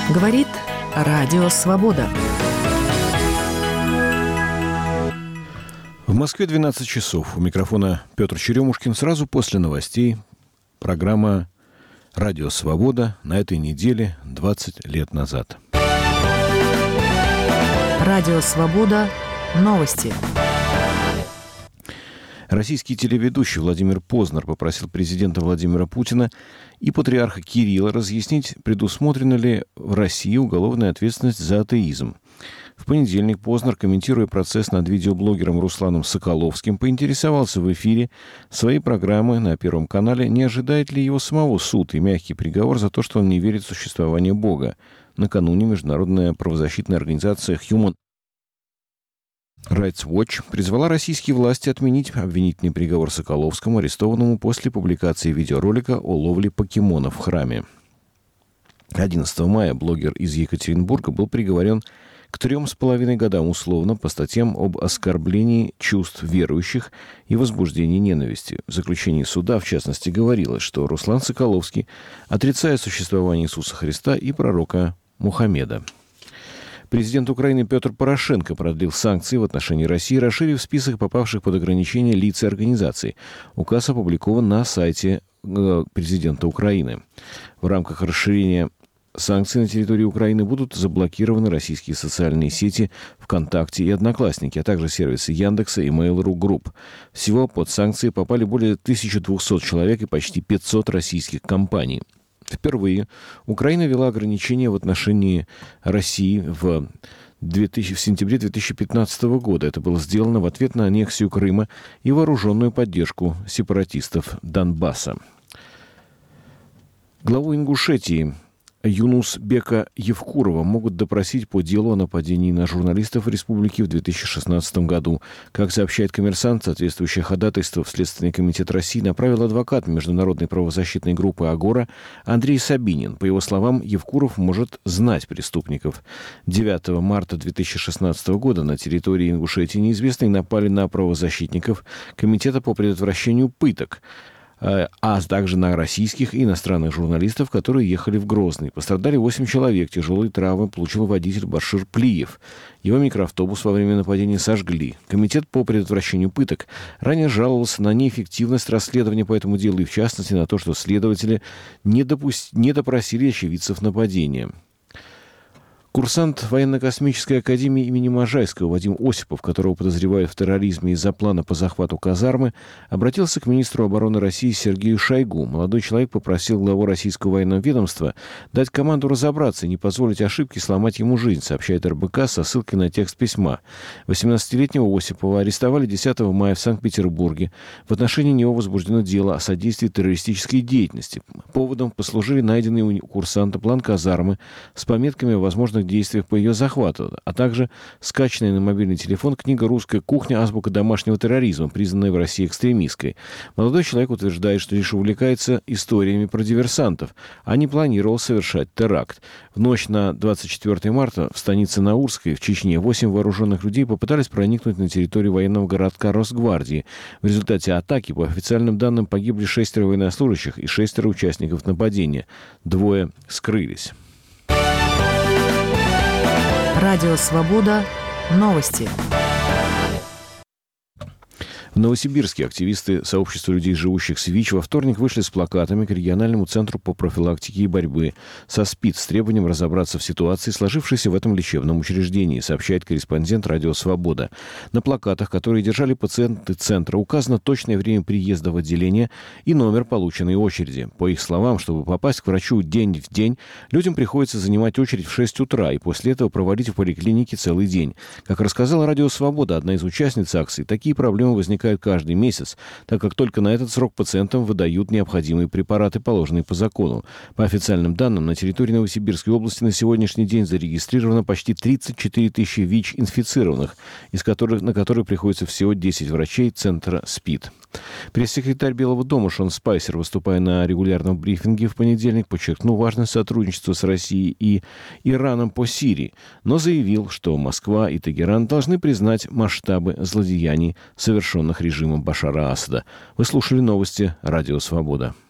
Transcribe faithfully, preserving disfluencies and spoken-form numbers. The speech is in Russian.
Говорит Радио Свобода. В Москве двенадцать часов. У микрофона Петр Черемушкин. Сразу после новостей программа «Радио Свобода» на этой неделе двадцать лет назад. Радио Свобода. Новости. Российский телеведущий Владимир Познер попросил президента Владимира Путина и патриарха Кирилла разъяснить, предусмотрена ли в России уголовная ответственность за атеизм. В понедельник Познер, комментируя процесс над видеоблогером Русланом Соколовским, поинтересовался в эфире своей программы на Первом канале, не ожидает ли его самого суд и мягкий приговор за то, что он не верит в существование Бога. Накануне международная правозащитная организация Human Rights Watch призвала российские власти отменить обвинительный приговор Соколовскому, арестованному после публикации видеоролика о ловле покемонов в храме. одиннадцатого мая блогер из Екатеринбурга был приговорен к трем с половиной годам условно по статьям об оскорблении чувств верующих и возбуждении ненависти. В заключении суда, в частности, говорилось, что Руслан Соколовский отрицает существование Иисуса Христа и пророка Мухаммеда. Президент Украины Петр Порошенко продлил санкции в отношении России, расширив список попавших под ограничения лиц и организаций. Указ опубликован на сайте президента Украины. В рамках расширения санкций на территории Украины будут заблокированы российские социальные сети ВКонтакте и Одноклассники, а также сервисы Яндекса и Mail.ru Group. Всего под санкции попали более тысяча двести человек и почти пятьсот российских компаний. Впервые Украина ввела ограничения в отношении России в, две тысячи, в сентябре две тысячи пятнадцатого года. Это было сделано в ответ на аннексию Крыма и вооруженную поддержку сепаратистов Донбасса. Главу Ингушетии Юнусбека Евкурова могут допросить по делу о нападении на журналистов республики в две тысячи шестнадцатом году. Как сообщает «Коммерсант», соответствующее ходатайство в Следственный комитет России направил адвокат международной правозащитной группы «Агора» Андрей Сабинин. По его словам, Евкуров может знать преступников. девятого марта две тысячи шестнадцатого года на территории Ингушетии неизвестные напали на правозащитников Комитета по предотвращению пыток, а также на российских и иностранных журналистов, которые ехали в Грозный. Пострадали восемь человек. Тяжелые травмы получил водитель Башир Плиев. Его микроавтобус во время нападения сожгли. Комитет по предотвращению пыток ранее жаловался на неэффективность расследования по этому делу и, в частности, на то, что следователи не, допуст... не допросили очевидцев нападения. Курсант военно-космической академии имени Можайского Вадим Осипов, которого подозревают в терроризме из-за плана по захвату казармы, обратился к министру обороны России Сергею Шойгу. Молодой человек попросил главу российского военного ведомства дать команду разобраться и не позволить ошибке сломать ему жизнь, сообщает эр бэ ка со ссылкой на текст письма. восемнадцатилетнего Осипова арестовали десятого мая в Санкт-Петербурге. В отношении него возбуждено дело о содействии террористической деятельности. Поводом послужили найденный у курсанта план казармы с пометками о возможных действиях по ее захвату, а также скачанная на мобильный телефон книга «Русская кухня. Азбука домашнего терроризма», признанная в России экстремистской. Молодой человек утверждает, что лишь увлекается историями про диверсантов, а не планировал совершать теракт. В ночь на двадцать четвёртого марта в станице Наурской в Чечне восемь вооруженных людей попытались проникнуть на территорию военного городка Росгвардии. В результате атаки, по официальным данным, погибли шестеро военнослужащих и шестеро участников нападения. Двое скрылись. Радио Свобода. Новости. В Новосибирске активисты сообщества людей, живущих с ВИЧ, во вторник вышли с плакатами к региональному центру по профилактике и борьбе со СПИД с требованием разобраться в ситуации, сложившейся в этом лечебном учреждении, сообщает корреспондент «Радио Свобода». На плакатах, которые держали пациенты центра, указано точное время приезда в отделение и номер полученной очереди. По их словам, чтобы попасть к врачу день в день, людям приходится занимать очередь в шесть утра и после этого проводить в поликлинике целый день. Как рассказала «Радио Свобода», одна из участниц акции, такие проблемы возникают каждый месяц, так как только на этот срок пациентам выдают необходимые препараты, положенные по закону. По официальным данным, на территории Новосибирской области на сегодняшний день зарегистрировано почти тридцать четыре тысячи ВИЧ-инфицированных, из которых, на которые приходится всего десять врачей центра СПИД. Пресс-секретарь Белого дома Шон Спайсер, выступая на регулярном брифинге в понедельник, подчеркнул важность сотрудничества с Россией и Ираном по Сирии, но заявил, что Москва и Тегеран должны признать масштабы злодеяний, совершенных режимом Башара Асада. Вы слушали новости «Радио Свобода».